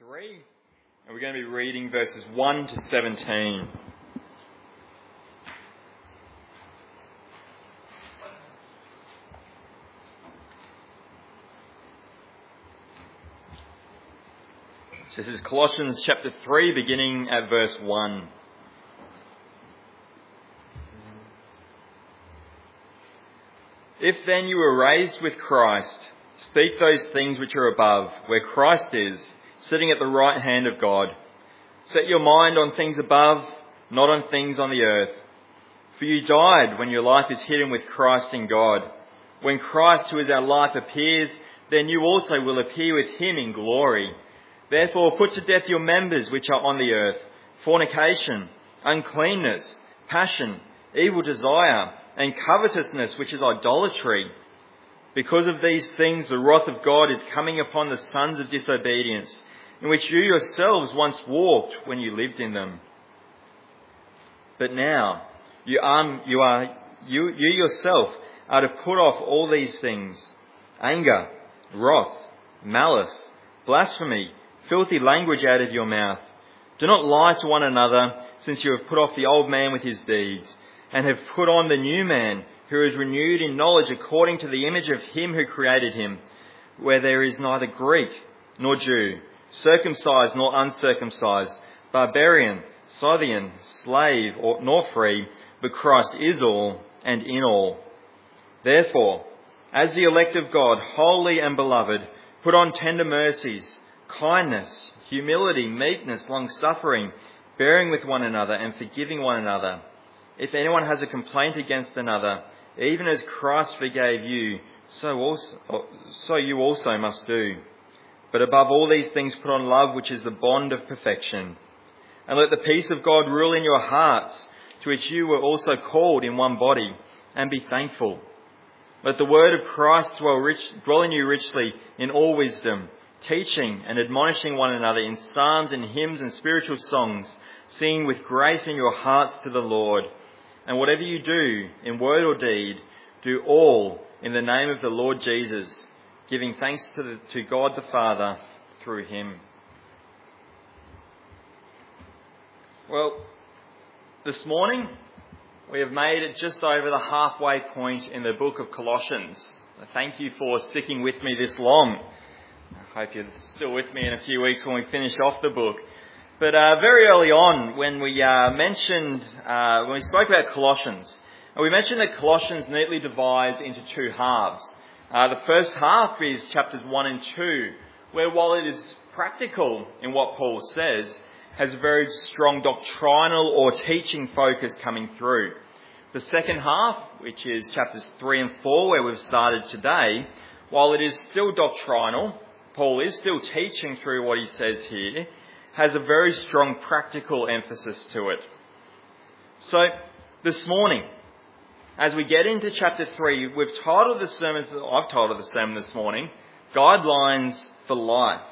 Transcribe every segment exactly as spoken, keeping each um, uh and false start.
three, and we're going to be reading verses one to seventeen. So this is Colossians chapter three, beginning at verse one. If then you were raised with Christ, seek those things which are above, where Christ is, sitting at the right hand of God. Set your mind on things above, not on things on the earth. For you died when your life is hidden with Christ in God. When Christ, who is our life, appears, then you also will appear with him in glory. Therefore put to death your members which are on the earth, fornication, uncleanness, passion, evil desire, and covetousness, which is idolatry. Because of these things the wrath of God is coming upon the sons of disobedience, in which you yourselves once walked when you lived in them. But now you are, you are you, you yourself are to put off all these things: anger, wrath, malice, blasphemy, filthy language out of your mouth. Do not lie to one another, since you have put off the old man with his deeds, and have put on the new man, who is renewed in knowledge according to the image of him who created him, where there is neither Greek nor Jew, circumcised nor uncircumcised, barbarian, Scythian, slave or nor free, but Christ is all and in all. Therefore, as the elect of God, holy and beloved, put on tender mercies, kindness, humility, meekness, long-suffering, bearing with one another and forgiving one another. If anyone has a complaint against another, even as Christ forgave you, so also, so you also must do. But above all these things put on love, which is the bond of perfection. And let the peace of God rule in your hearts, to which you were also called in one body, and be thankful. Let the word of Christ dwell, rich, dwell in you richly in all wisdom, teaching and admonishing one another in psalms and hymns and spiritual songs, singing with grace in your hearts to the Lord. And whatever you do, in word or deed, do all in the name of the Lord Jesus, giving thanks to, the, to God the Father through him. Well, this morning we have made it just over the halfway point in the book of Colossians. Thank you for sticking with me this long. I hope you're still with me in a few weeks when we finish off the book. But uh, very early on, when we uh, mentioned, uh, when we spoke about Colossians, we mentioned that Colossians neatly divides into two halves. Uh, the first half is chapters one and two, where while it is practical in what Paul says, has a very strong doctrinal or teaching focus coming through. The second half, which is chapters three and four, where we've started today, while it is still doctrinal, Paul is still teaching through what he says here, has a very strong practical emphasis to it. So, this morning, as we get into chapter three, we've titled the sermon, I've titled the sermon this morning, Guidelines for Life.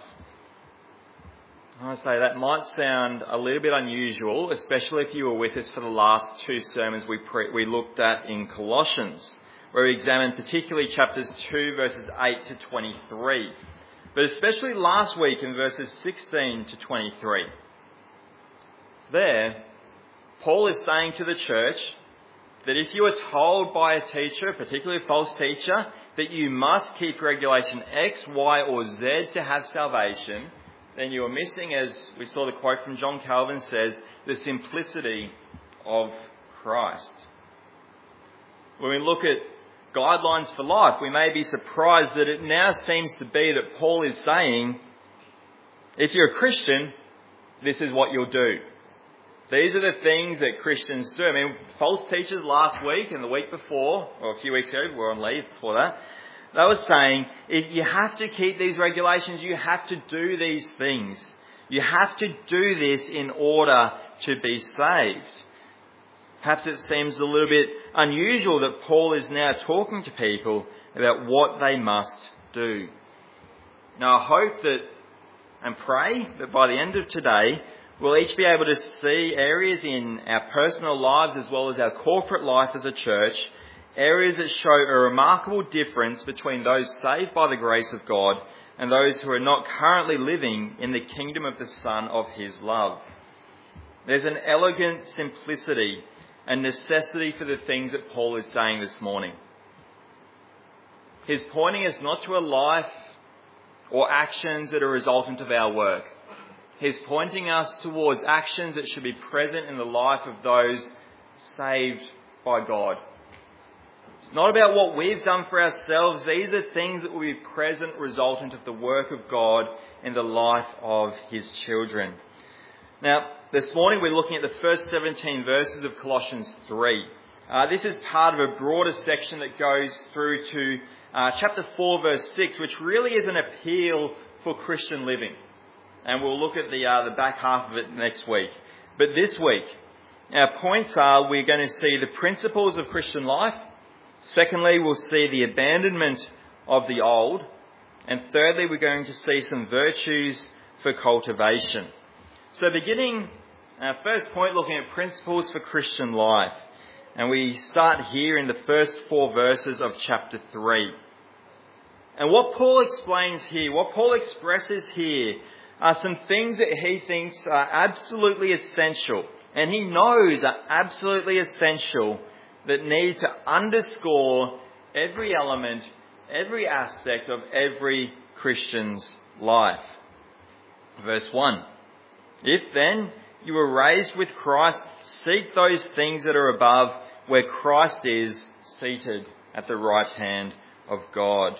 I say that might sound a little bit unusual, especially if you were with us for the last two sermons we pre- we looked at in Colossians, where we examined particularly chapters two, verses eight to twenty-three. But especially last week in verses sixteen to twenty-three. There, Paul is saying to the church that if you are told by a teacher, particularly a false teacher, that you must keep regulation X, Y or Z to have salvation, then you are missing, as we saw the quote from John Calvin says, the simplicity of Christ. When we look at guidelines for life, we may be surprised that it now seems to be that Paul is saying, if you're a Christian, this is what you'll do. These are the things that Christians do. I mean, false teachers last week and the week before, or a few weeks ago, we were on leave before that, they were saying, if you have to keep these regulations, you have to do these things. You have to do this in order to be saved. Perhaps it seems a little bit unusual that Paul is now talking to people about what they must do. Now, I hope that and pray that by the end of today, we'll each be able to see areas in our personal lives as well as our corporate life as a church, areas that show a remarkable difference between those saved by the grace of God and those who are not currently living in the kingdom of the Son of his love. There's an elegant simplicity and necessity for the things that Paul is saying this morning. He's pointing us not to a life or actions that are resultant of our work. He's pointing us towards actions that should be present in the life of those saved by God. It's not about what we've done for ourselves. These are things that will be present resultant of the work of God in the life of his children. Now, this morning we're looking at the first seventeen verses of Colossians three. Uh, this is part of a broader section that goes through to uh, chapter four, verse six, which really is an appeal for Christian living. And we'll look at the uh, the back half of it next week. But this week, our points are we're going to see the principles of Christian life. Secondly, we'll see the abandonment of the old. And thirdly, we're going to see some virtues for cultivation. So beginning our first point, looking at principles for Christian life. And we start here in the first four verses of chapter three. And what Paul explains here, what Paul expresses here, are some things that he thinks are absolutely essential. And he knows are absolutely essential that need to underscore every element, every aspect of every Christian's life. Verse one. If then you were raised with Christ, seek those things that are above, where Christ is seated at the right hand of God.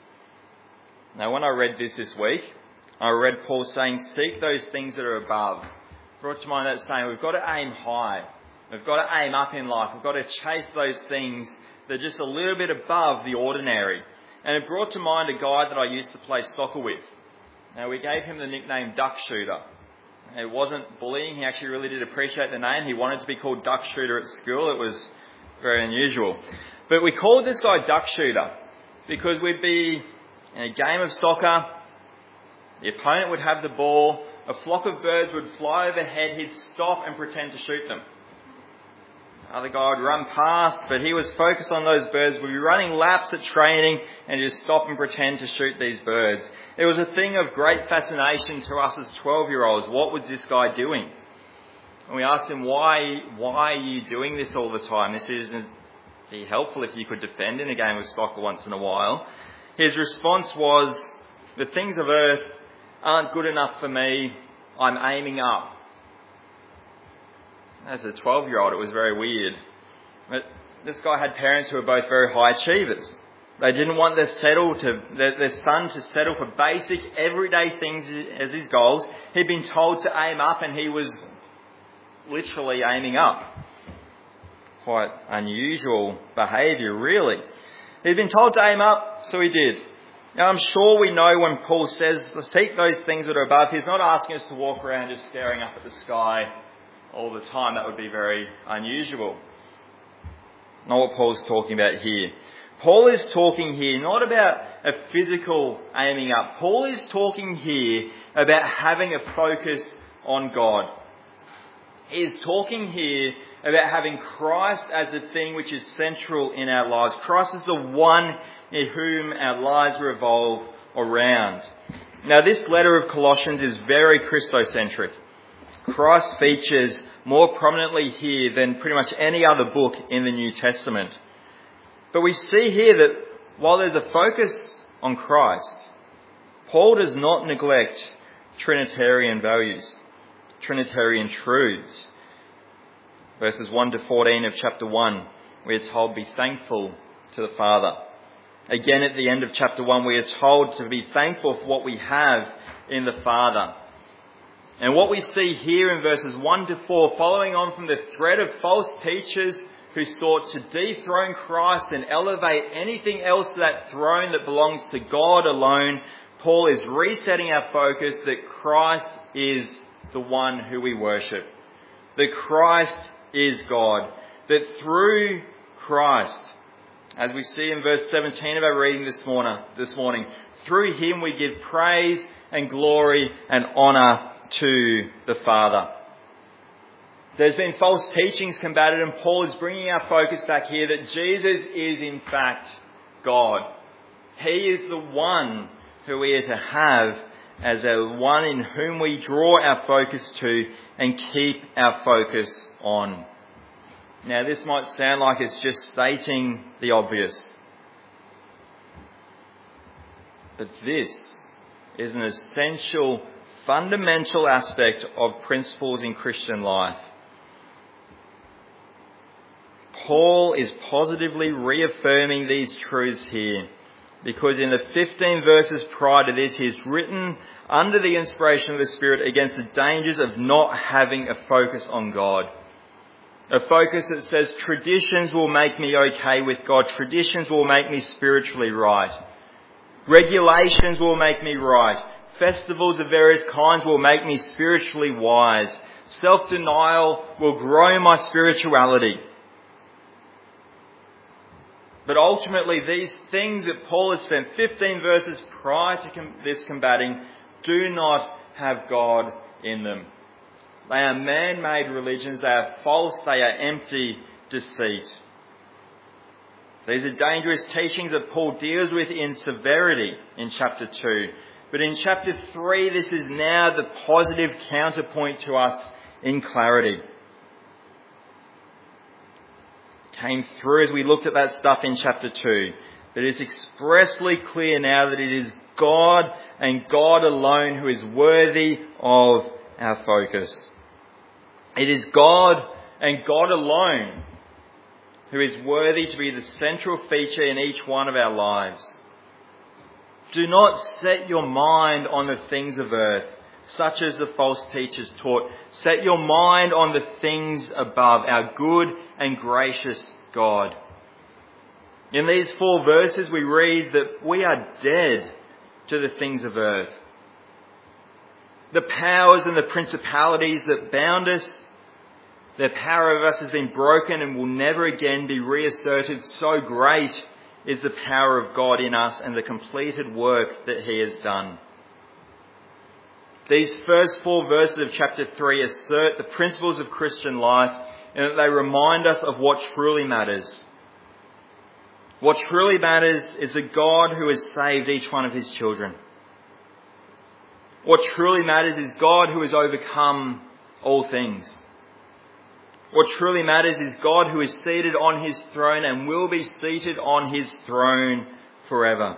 Now, when I read this this week, I read Paul saying, seek those things that are above. Brought to mind that saying, we've got to aim high. We've got to aim up in life. We've got to chase those things that are just a little bit above the ordinary. And it brought to mind a guy that I used to play soccer with. Now, we gave him the nickname Duck Shooter. It wasn't bullying. He actually really did appreciate the name. He wanted to be called Duck Shooter at school. It was very unusual. But we called this guy Duck Shooter because we'd be in a game of soccer. The opponent would have the ball. A flock of birds would fly overhead. He'd stop and pretend to shoot them. Other guy would run past, but he was focused on those birds. We'd be running laps at training and just stop and pretend to shoot these birds. It was a thing of great fascination to us as twelve-year-olds. What was this guy doing? And we asked him, why, why are you doing this all the time? This isn't be helpful if you could defend in a game of soccer once in a while. His response was, the things of earth aren't good enough for me. I'm aiming up. As a twelve-year-old, it was very weird. But this guy had parents who were both very high achievers. They didn't want their settle to their, their son to settle for basic, everyday things as his goals. He'd been told to aim up, and he was literally aiming up. Quite unusual behaviour, really. He'd been told to aim up, so he did. Now, I'm sure we know when Paul says, seek those things that are above, he's not asking us to walk around just staring up at the sky all the time. That would be very unusual. Not what Paul's talking about here. Paul is talking here not about a physical aiming up. Paul is talking here about having a focus on God. He is talking here about having Christ as a thing which is central in our lives. Christ is the one in whom our lives revolve around. Now, this letter of Colossians is very Christocentric. Christ features more prominently here than pretty much any other book in the New Testament. But we see here that while there's a focus on Christ, Paul does not neglect Trinitarian values, Trinitarian truths. Verses one to fourteen of chapter one, we are told, be thankful to the Father. Again, at the end of chapter one, we are told to be thankful for what we have in the Father. And what we see here in verses one to four, following on from the thread of false teachers who sought to dethrone Christ and elevate anything else to that throne that belongs to God alone, Paul is resetting our focus that Christ is the one who we worship. That Christ is God. That through Christ, as we see in verse seventeen of our reading this morning, this morning, through him we give praise and glory and honour to the Father. There's been false teachings combated, and Paul is bringing our focus back here that Jesus is in fact God. He is the one who we are to have as our one in whom we draw our focus to and keep our focus on. Now, this might sound like it's just stating the obvious, but this is an essential, fundamental aspect of principles in Christian life. Paul is positively reaffirming these truths here, because in the fifteen verses prior to this, he has written under the inspiration of the Spirit against the dangers of not having a focus on God. A focus that says traditions will make me okay with God. Traditions will make me spiritually right. Regulations will make me right. Festivals of various kinds will make me spiritually wise. Self-denial will grow my spirituality. But ultimately, these things that Paul has spent fifteen verses prior to com- this combating do not have God in them. They are man-made religions. They are false. They are empty deceit. These are dangerous teachings that Paul deals with in severity in chapter two. But in chapter three, this is now the positive counterpoint to us in clarity. Came through as we looked at that stuff in chapter two. But it's expressly clear now that it is God and God alone who is worthy of our focus. It is God and God alone who is worthy to be the central feature in each one of our lives. Do not set your mind on the things of earth, such as the false teachers taught. Set your mind on the things above, our good and gracious God. In these four verses we read that we are dead to the things of earth. The powers and the principalities that bound us, their power over us has been broken and will never again be reasserted. So great is the power of God in us and the completed work that he has done. These first four verses of chapter three assert the principles of Christian life, and that they remind us of what truly matters. What truly matters is a God who has saved each one of his children. What truly matters is God who has overcome all things. What truly matters is God who is seated on his throne and will be seated on his throne forever.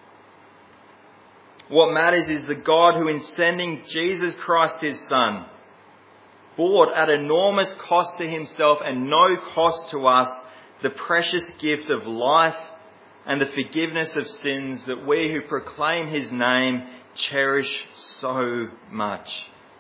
What matters is the God who, in sending Jesus Christ his Son, bought at enormous cost to himself and no cost to us the precious gift of life and the forgiveness of sins that we who proclaim his name cherish so much.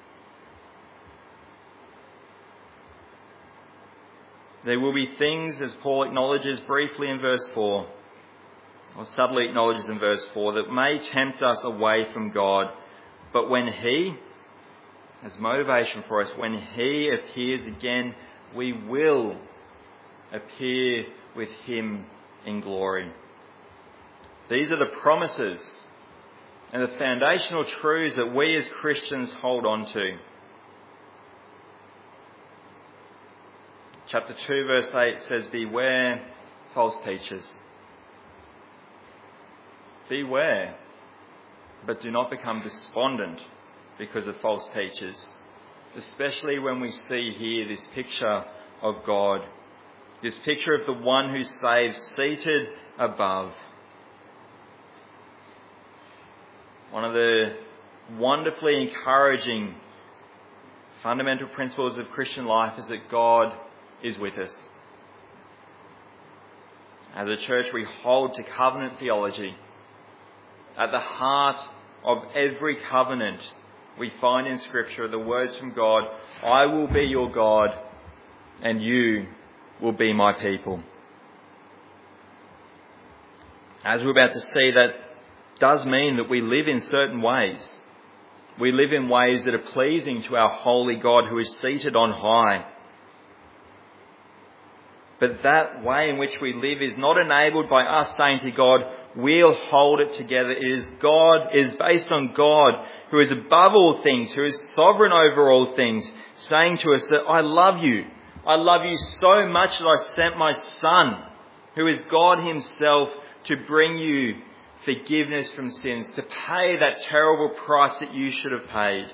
There will be things, as Paul acknowledges briefly in verse four, or subtly acknowledges in verse four, that may tempt us away from God. But when he, as motivation for us, when he appears again, we will appear with him in glory. These are the promises and the foundational truths that we as Christians hold on to. Chapter two verse eight says, beware false teachers. Beware, but do not become despondent because of false teachers, especially when we see here this picture of God, this picture of the one who saves seated above. One of the wonderfully encouraging fundamental principles of Christian life is that God is with us. As a church, we hold to covenant theology. At the heart of every covenant we find in Scripture the words from God, I will be your God and you will be my people. As we're about to see, that does mean that we live in certain ways. We live in ways that are pleasing to our holy God who is seated on high. But that way in which we live is not enabled by us saying to God, we'll hold it together. It is God, it is based on God who is above all things, who is sovereign over all things, saying to us that I love you. I love you so much that I sent my Son, who is God himself, to bring you forgiveness from sins, to pay that terrible price that you should have paid.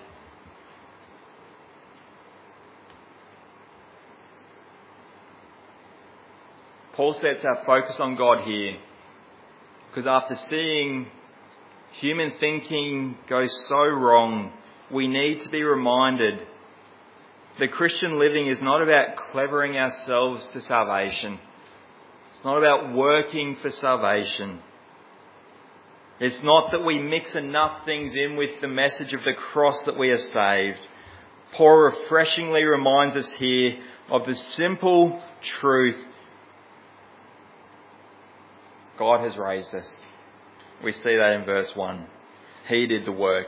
Paul sets our focus on God here because after seeing human thinking go so wrong, we need to be reminded that Christian living is not about clevering ourselves to salvation. It's not about working for salvation. It's not that we mix enough things in with the message of the cross that we are saved. Paul refreshingly reminds us here of the simple truth: God has raised us. We see that in verse one. He did the work.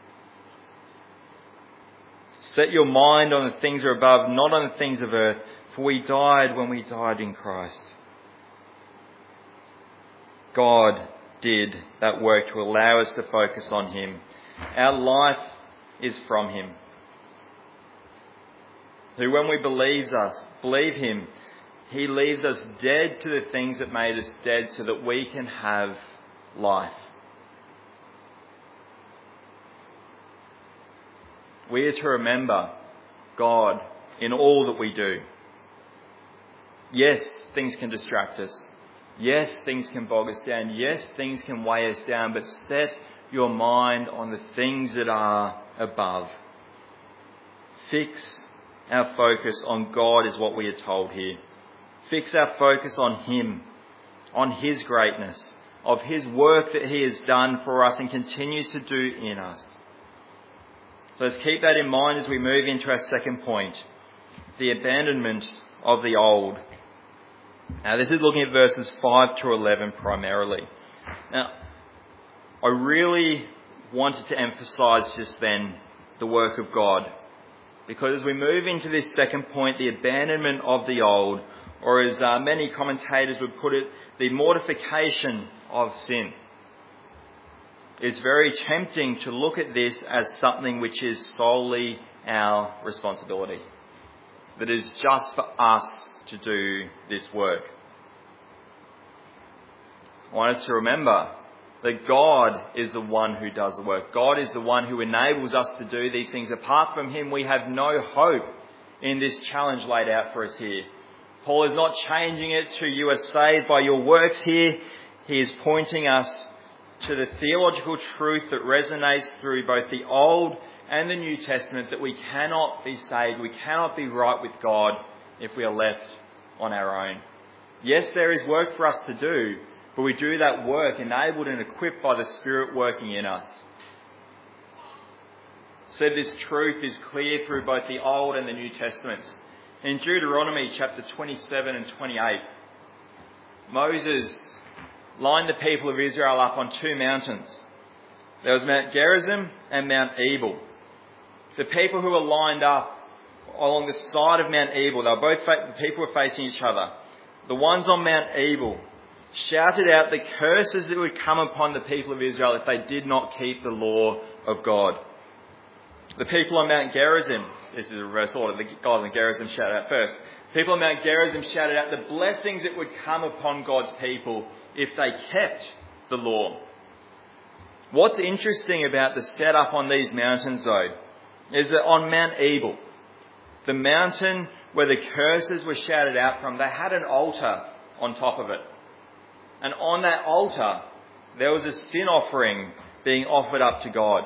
Set your mind on the things that are above, not on the things of earth, for we died when we died in Christ. God did that work to allow us to focus on Him. Our life is from Him, who when we believe us, believe Him, He leaves us dead to the things that made us dead so that we can have life. We are to remember God in all that we do. Yes, things can distract us. Yes, things can bog us down. Yes, things can weigh us down. But set your mind on the things that are above. Fix our focus on God is what we are told here. Fix our focus on Him, on His greatness, of His work that He has done for us and continues to do in us. So let's keep that in mind as we move into our second point, the abandonment of the old. Now this is looking at verses five to eleven primarily. Now, I really wanted to emphasise just then the work of God, because as we move into this second point, the abandonment of the old, or as uh, many commentators would put it, the mortification of sin. It's very tempting to look at this as something which is solely our responsibility. That is just for us to do this work. I want us to remember that God is the one who does the work. God is the one who enables us to do these things. Apart from Him, we have no hope in this challenge laid out for us here. Paul is not changing it to you are saved by your works here. He is pointing us to the theological truth that resonates through both the Old and the New Testament, that we cannot be saved, we cannot be right with God if we are left on our own. Yes, there is work for us to do, but we do that work enabled and equipped by the Spirit working in us. So this truth is clear through both the Old and the New Testaments. In Deuteronomy chapter twenty-seven and twenty-eight, Moses lined the people of Israel up on two mountains. There was Mount Gerizim and Mount Ebal. The people who were lined up along the side of Mount Ebal, they were both, the people were facing each other. The ones on Mount Ebal shouted out the curses that would come upon the people of Israel if they did not keep the law of God. The people on Mount Gerizim, this is a reverse order, the guys on Gerizim shouted out first. People on Mount Gerizim shouted out the blessings that would come upon God's people if they kept the law. What's interesting about the setup on these mountains, though, is that on Mount Ebal, the mountain where the curses were shouted out from, they had an altar on top of it. And on that altar, there was a sin offering being offered up to God.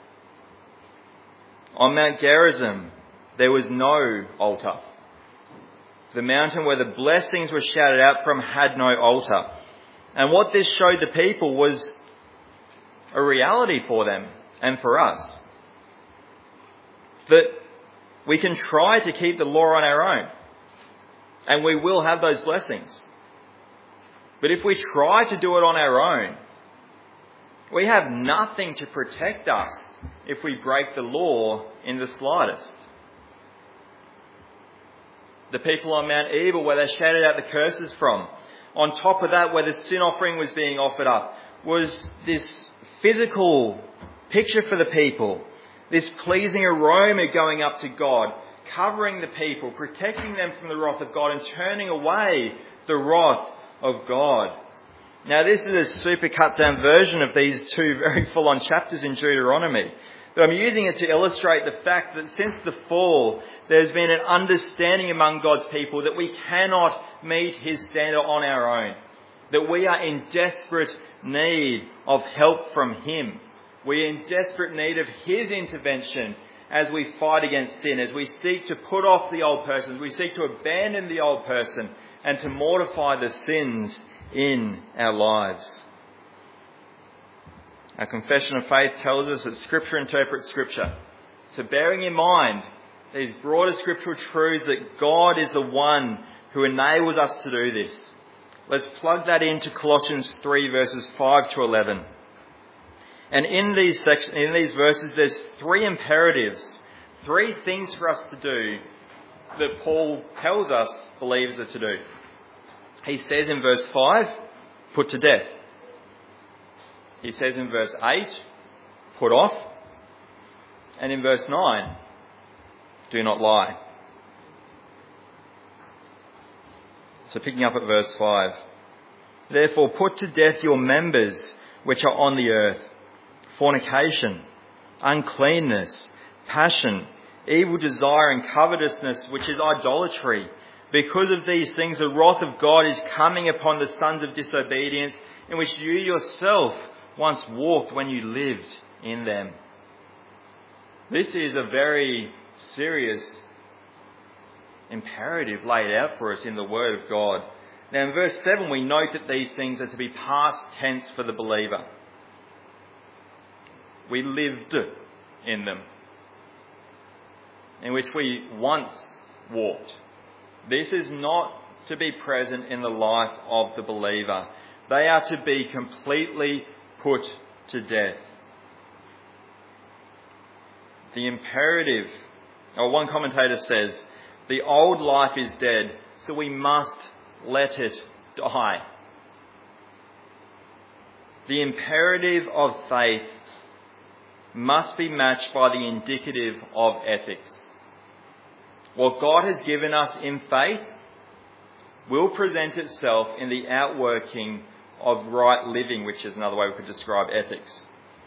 On Mount Gerizim, there was no altar. The mountain where the blessings were shouted out from had no altar. And what this showed the people was a reality for them and for us. That we can try to keep the law on our own, and we will have those blessings. But if we try to do it on our own, we have nothing to protect us if we break the law in the slightest. The people on Mount Ebal, where they shouted out the curses from, on top of that, where the sin offering was being offered up, was this physical picture for the people, this pleasing aroma going up to God, covering the people, protecting them from the wrath of God and turning away the wrath of God. Now, this is a super cut-down version of these two very full-on chapters in Deuteronomy. But I'm using it to illustrate the fact that since the fall, there's been an understanding among God's people that we cannot meet his standard on our own. That we are in desperate need of help from him. We're in desperate need of his intervention as we fight against sin, as we seek to put off the old person, as we seek to abandon the old person and to mortify the sins in our lives. Our confession of faith tells us that Scripture interprets Scripture. So bearing in mind these broader scriptural truths that God is the one who enables us to do this, let's plug that into Colossians three verses five to eleven. And in these sections, in these verses, there's three imperatives, three things for us to do that Paul tells us believers are to do. He says in verse five, put to death. He says in verse eight, put off. And in verse nine, do not lie. So picking up at verse five. Therefore put to death your members which are on the earth: fornication, uncleanness, passion, evil desire and covetousness, which is idolatry. Because of these things the wrath of God is coming upon the sons of disobedience, in which you yourself once walked when you lived in them. This is a very serious imperative laid out for us in the Word of God. Now in verse seven we note that these things are to be past tense for the believer. We lived in them, in which we once walked. This is not to be present in the life of the believer. They are to be completely put to death. The imperative, or one commentator says, the old life is dead, so we must let it die. The imperative of faith must be matched by the indicative of ethics. What God has given us in faith will present itself in the outworking of right living, which is another way we could describe ethics.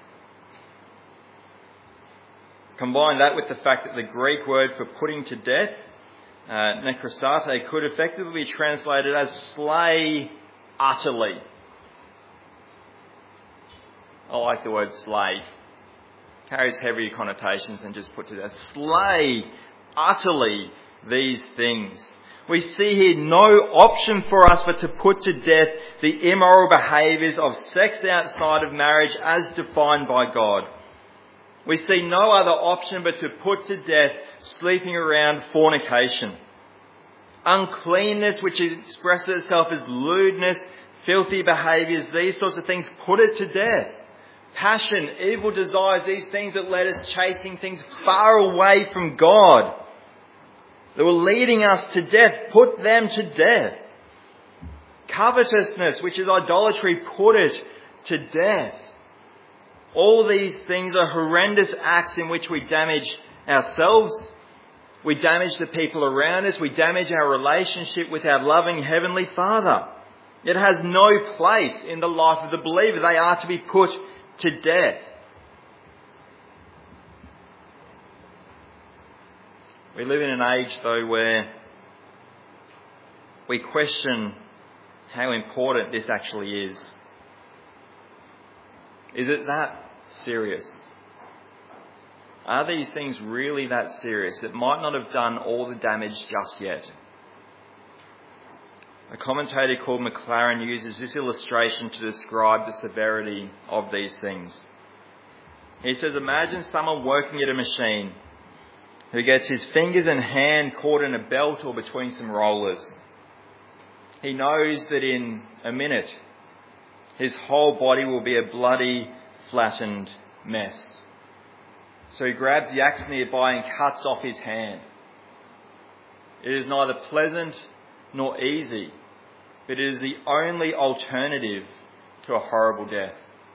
Combine that with the fact that the Greek word for putting to death, uh, nekrosate, could effectively be translated as slay utterly. I like the word slay. Carries heavier connotations than just put to death. Slay utterly these things. We see here no option for us but to put to death the immoral behaviours of sex outside of marriage as defined by God. We see no other option but to put to death sleeping around fornication. Uncleanness, which expresses itself as lewdness, filthy behaviours, these sorts of things, put it to death. Passion, evil desires, these things that led us chasing things far away from God, that were leading us to death, put them to death. Covetousness, which is idolatry, put it to death. All these things are horrendous acts in which we damage ourselves, we damage the people around us, we damage our relationship with our loving Heavenly Father. It has no place in the life of the believer. They are to be put to death. We live in an age, though, where we question how important this actually is. Is it that serious? Are these things really that serious? It might not have done all the damage just yet. A commentator called McLaren uses this illustration to describe the severity of these things. He says, imagine someone working at a machine who gets his fingers and hand caught in a belt or between some rollers. He knows that in a minute his whole body will be a bloody, flattened mess. So he grabs the axe nearby and cuts off his hand. It is neither pleasant nor easy, but it is the only alternative to a horrible death.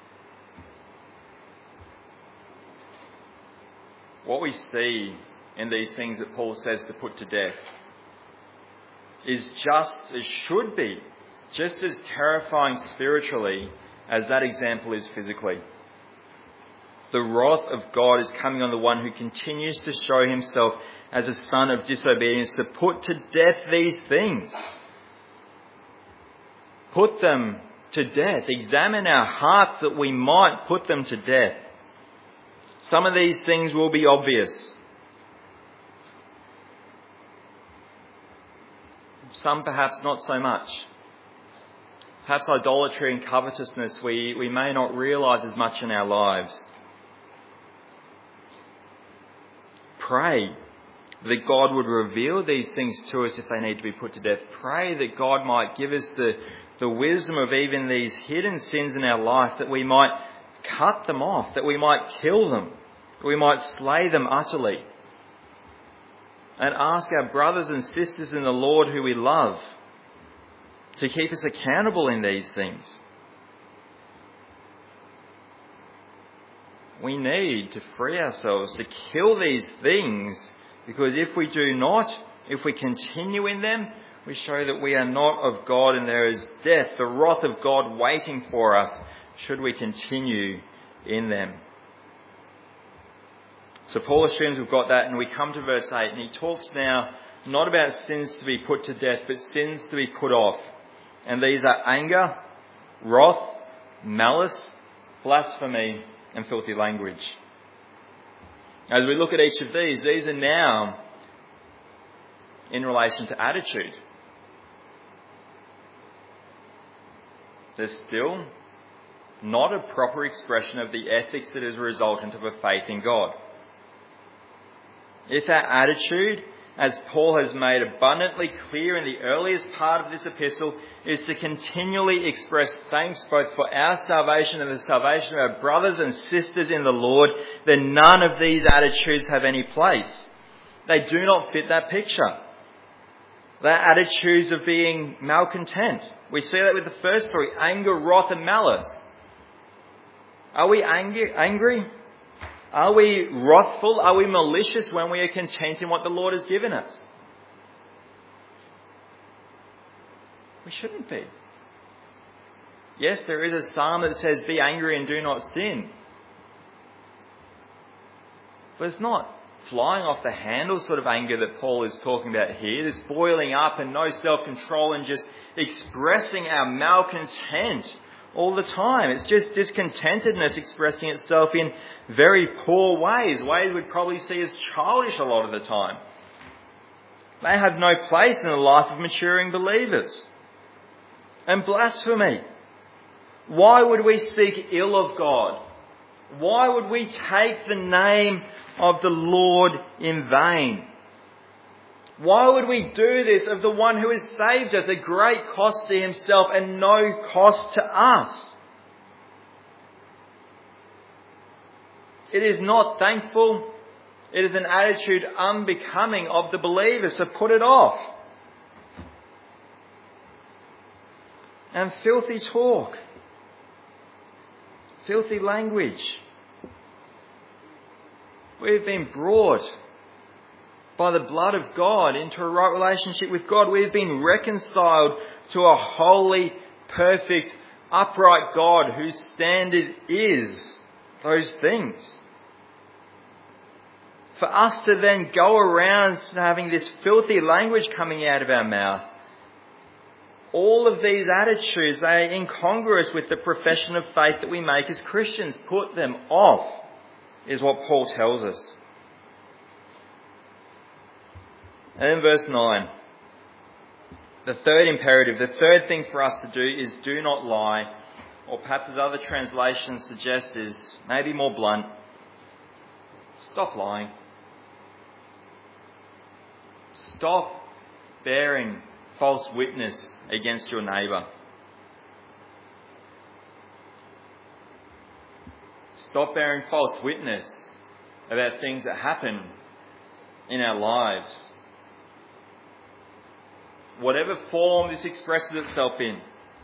What we see in these things that Paul says to put to death is just as should be just as terrifying spiritually as that example is physically. The wrath of God is coming on the one who continues to show himself as a son of disobedience, to put to death these things. Put them to death. Examine our hearts that we might put them to death. Some of these things will be obvious. Some perhaps not so much. Perhaps idolatry and covetousness we, we may not realise as much in our lives. Pray that God would reveal these things to us if they need to be put to death. Pray that God might give us the, the wisdom of even these hidden sins in our life, that we might cut them off, that we might kill them, that we might slay them utterly. And ask our brothers and sisters in the Lord who we love to keep us accountable in these things. We need to free ourselves to kill these things, because if we do not, if we continue in them, we show that we are not of God, and there is death, the wrath of God waiting for us should we continue in them. So Paul assumes we've got that, and we come to verse eight, and he talks now not about sins to be put to death, but sins to be put off. And these are anger, wrath, malice, blasphemy, and filthy language. As we look at each of these, these are now in relation to attitude. They're still not a proper expression of the ethics that is a resultant of a faith in God. If our attitude, as Paul has made abundantly clear in the earliest part of this epistle, is to continually express thanks both for our salvation and the salvation of our brothers and sisters in the Lord, then none of these attitudes have any place. They do not fit that picture. They're attitudes of being malcontent. We see that with the first three: anger, wrath, and malice. Are we angry? angry? Are we wrathful? Are we malicious when we are content in what the Lord has given us? We shouldn't be. Yes, there is a psalm that says, "Be angry and do not sin." But it's not flying off the handle sort of anger that Paul is talking about here. This boiling up and no self-control and just expressing our malcontent all the time. It's just discontentedness expressing itself in very poor ways, ways we'd probably see as childish a lot of the time. They have no place in the life of maturing believers. And blasphemy. Why would we speak ill of God? Why would we take the name of the Lord in vain? Why would we do this of the one who has saved us, a great cost to himself and no cost to us? It is not thankful. It is an attitude unbecoming of the believer, so put it off. And filthy talk. Filthy language. We've been brought by the blood of God into a right relationship with God. We've been reconciled to a holy, perfect, upright God whose standard is those things. For us to then go around having this filthy language coming out of our mouth, all of these attitudes, they are incongruous with the profession of faith that we make as Christians. Put them off, is what Paul tells us. And in verse nine, the third imperative, the third thing for us to do is do not lie, or perhaps as other translations suggest is maybe more blunt, stop lying. Stop bearing false witness against your neighbour. Stop bearing false witness about things that happen in our lives. Whatever form this expresses itself in,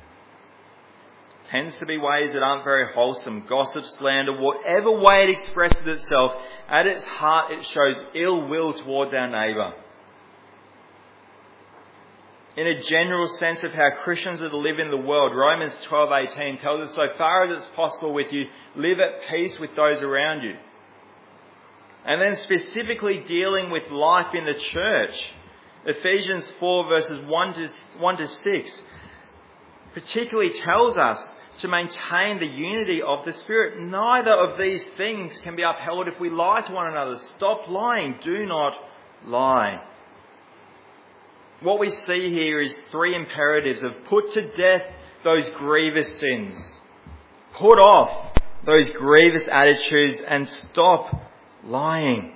tends to be ways that aren't very wholesome, gossip, slander, whatever way it expresses itself, at its heart it shows ill will towards our neighbour. in a general sense of how Christians are to live in the world. Romans twelve eighteen tells us, so far as it's possible with you, live at peace with those around you. And then specifically dealing with life in the church, Ephesians four verses one to six particularly tells us to maintain the unity of the Spirit. Neither of these things can be upheld if we lie to one another. Stop lying. Do not lie. What we see here is three imperatives of put to death those grievous sins, put off those grievous attitudes, and stop lying.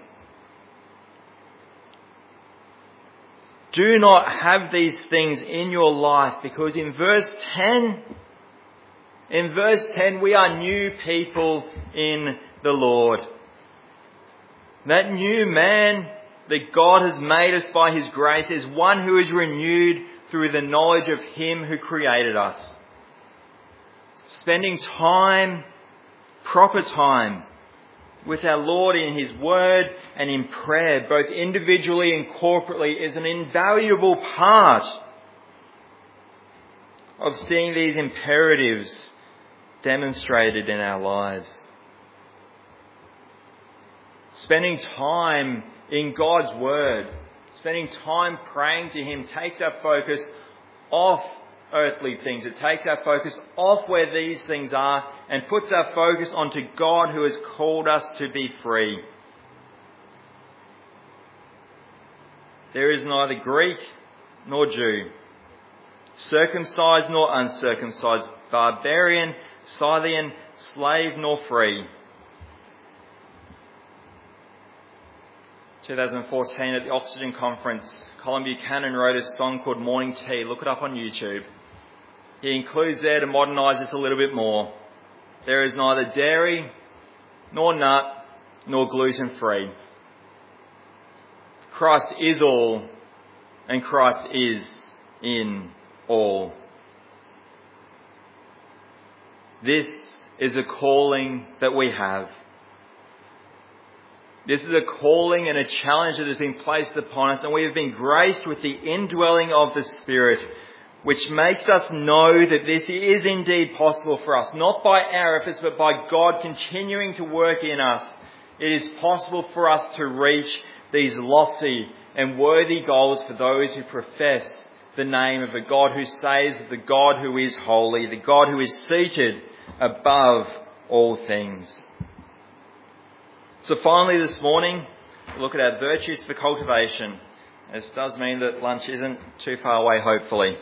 Do not have these things in your life, because in verse ten, in verse ten, we are new people in the Lord. That new man that God has made us by His grace is one who is renewed through the knowledge of Him who created us. Spending time, proper time, with our Lord in His Word and in prayer, both individually and corporately, is an invaluable part of seeing these imperatives demonstrated in our lives. Spending time in God's Word, spending time praying to Him takes our focus off earthly things. It takes our focus off where these things are and puts our focus onto God who has called us to be free. There is neither Greek nor Jew, circumcised nor uncircumcised, barbarian, Scythian, slave nor free. twenty fourteen at the Oxygen Conference, Colin Buchanan wrote a song called Morning Tea. Look it up on YouTube. He includes there, to modernise this a little bit more, there is neither dairy, nor nut, nor gluten free. Christ is all, and Christ is in all. This is a calling that we have. This is a calling and a challenge that has been placed upon us, and we have been graced with the indwelling of the Spirit, which makes us know that this is indeed possible for us, not by our efforts, but by God continuing to work in us. It is possible for us to reach these lofty and worthy goals for those who profess the name of the God who saves, the God who is holy, the God who is seated above all things. So finally this morning, we'll look at our virtues for cultivation. This does mean that lunch isn't too far away, hopefully.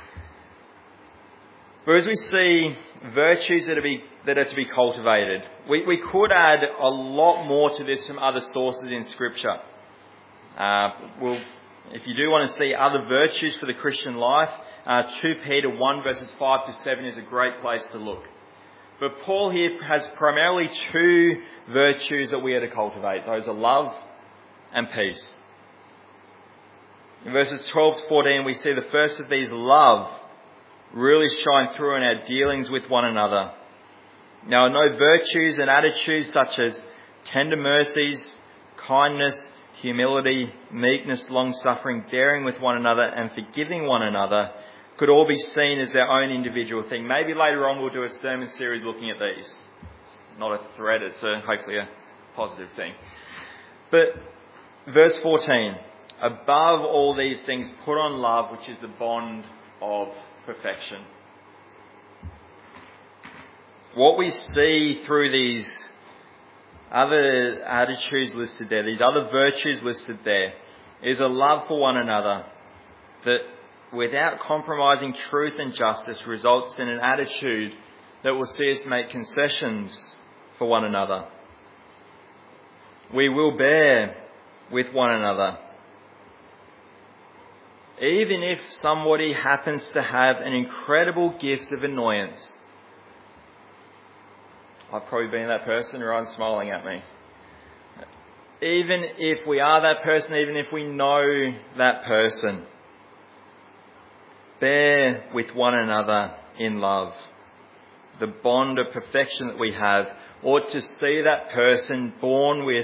But as we see virtues that are, be, that are to be cultivated, we, we could add a lot more to this from other sources in Scripture. Uh, we'll, if you do want to see other virtues for the Christian life, uh, Second Peter one verses five to seven is a great place to look. But Paul here has primarily two virtues that we are to cultivate. Those are love and peace. In verses twelve to fourteen, we see the first of these, love, really shine through in our dealings with one another. Now, no virtues and attitudes such as tender mercies, kindness, humility, meekness, long-suffering, bearing with one another and forgiving one another could all be seen as their own individual thing. Maybe later on we'll do a sermon series looking at these. It's not a threat, it's a, hopefully a positive thing. But verse fourteen, above all these things, put on love, which is the bond of perfection. What we see through these other attitudes listed there, these other virtues listed there, is a love for one another that, without compromising truth and justice, results in an attitude that will see us make concessions for one another. We will bear with one another. Even if somebody happens to have an incredible gift of annoyance. I've probably been that person, Ryan's smiling at me. Even if we are that person, even if we know that person, bear with one another in love. The bond of perfection that we have ought to see that person born with,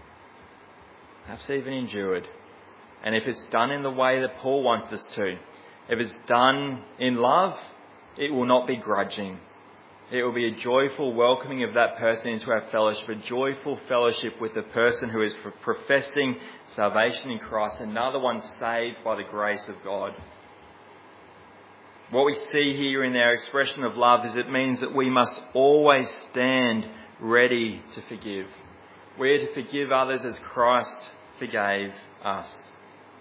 perhaps even endured. And if it's done in the way that Paul wants us to, if it's done in love, it will not be grudging. It will be a joyful welcoming of that person into our fellowship, a joyful fellowship with the person who is professing salvation in Christ, another one saved by the grace of God. What we see here in our expression of love is it means that we must always stand ready to forgive. We are to forgive others as Christ forgave us.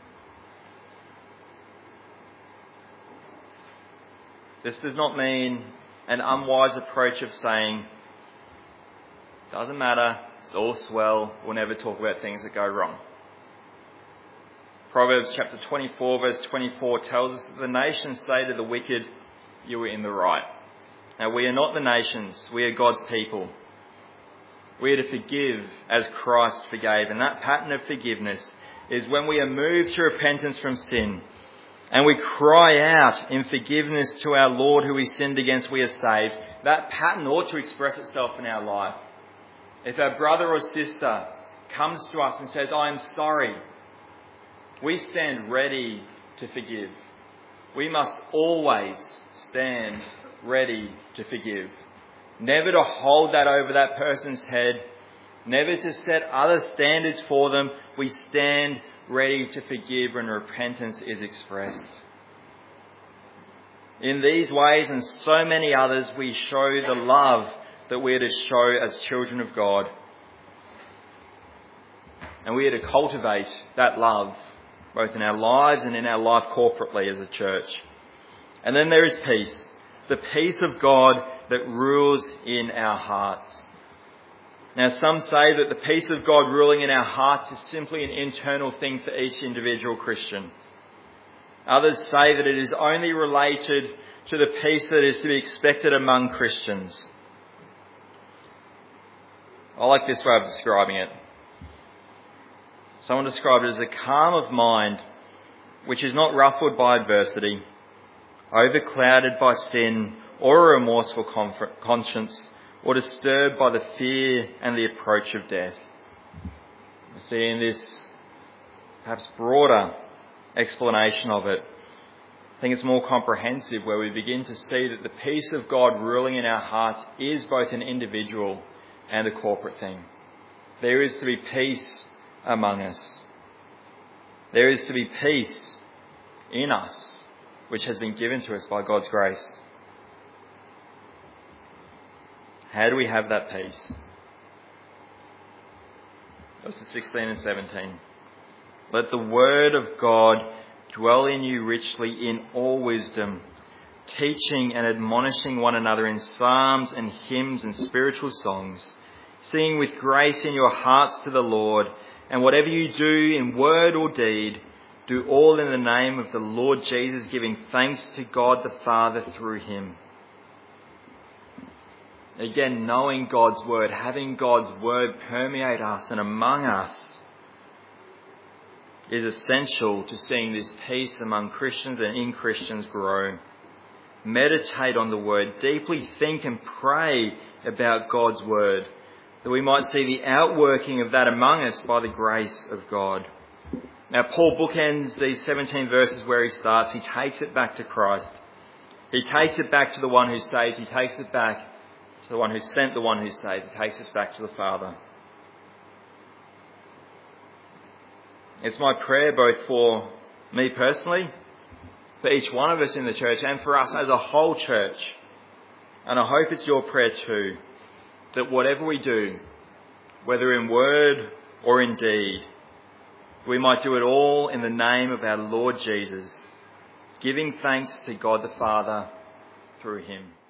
This does not mean an unwise approach of saying, doesn't matter, it's all swell, we'll never talk about things that go wrong. Proverbs chapter twenty-four verse twenty-four tells us that the nations say to the wicked, you are in the right. Now we are not the nations, we are God's people. We are to forgive as Christ forgave, and that pattern of forgiveness is when we are moved to repentance from sin and we cry out in forgiveness to our Lord who we sinned against, we are saved. That pattern ought to express itself in our life. If our brother or sister comes to us and says, I am sorry, we stand ready to forgive. We must always stand ready to forgive. Never to hold that over that person's head. Never to set other standards for them. We stand ready to forgive when repentance is expressed. In these ways and so many others, we show the love that we are to show as children of God. And we are to cultivate that love, both in our lives and in our life corporately as a church. And then there is peace, the peace of God that rules in our hearts. Now, some say that the peace of God ruling in our hearts is simply an internal thing for each individual Christian. Others say that it is only related to the peace that is to be expected among Christians. I like this way of describing it. Someone described it as a calm of mind which is not ruffled by adversity, overclouded by sin or a remorseful conscience, or disturbed by the fear and the approach of death. You see in this perhaps broader explanation of it, I think it's more comprehensive, where we begin to see that the peace of God ruling in our hearts is both an individual and a corporate thing. There is to be peace among us. There is to be peace in us, which has been given to us by God's grace. How do we have that peace? Verses sixteen and seventeen. Let the word of God dwell in you richly in all wisdom, teaching and admonishing one another in psalms and hymns and spiritual songs, singing with grace in your hearts to the Lord, and whatever you do in word or deed, do all in the name of the Lord Jesus, giving thanks to God the Father through him. Again, knowing God's word, having God's word permeate us and among us is essential to seeing this peace among Christians and in Christians grow. Meditate on the word, deeply think and pray about God's word, that we might see the outworking of that among us by the grace of God. Now, Paul bookends these seventeen verses where he starts. He takes it back to Christ. He takes it back to the one who saves. He takes it back to the one who sent the one who saves. He takes us back to the Father. It's my prayer both for me personally, for each one of us in the church, and for us as a whole church, and I hope it's your prayer too, that whatever we do, whether in word or in deed, we might do it all in the name of our Lord Jesus, giving thanks to God the Father through him.